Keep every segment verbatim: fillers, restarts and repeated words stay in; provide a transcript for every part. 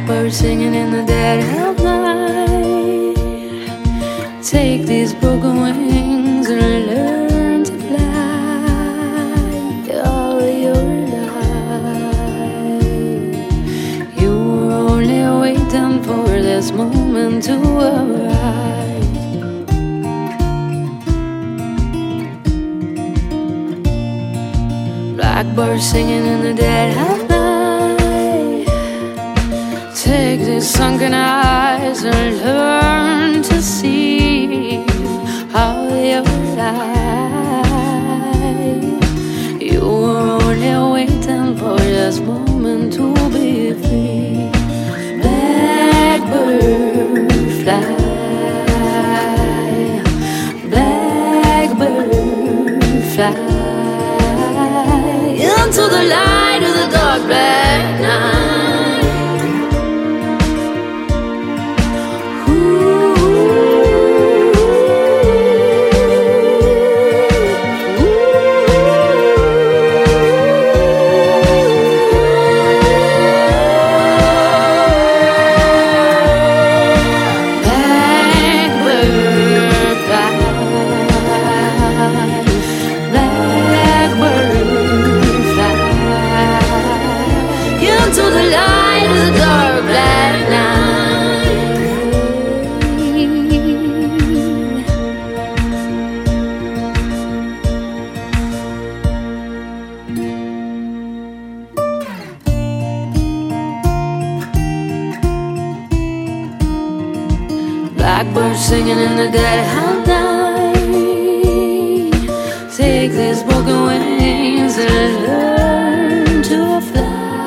Blackbird singing in the dead of night. Take these broken wings and learn to fly all your life. You were only waiting for this moment to arrive. Blackbird singing in the dead of night. Take these sunken eyes and learn to see how you lie. You were only waiting for this moment to be free. Blackbird fly, blackbird fly into the light of the dark black night. To the light of the dark black night. Blackbird singing in the dead of night. Take these broken wings and learn to fly.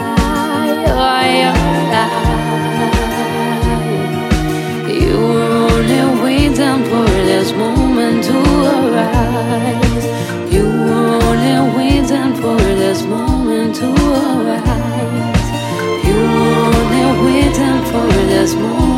You were only waiting for this moment to arise. You were only waiting for this moment to arise. You were only waiting for this moment.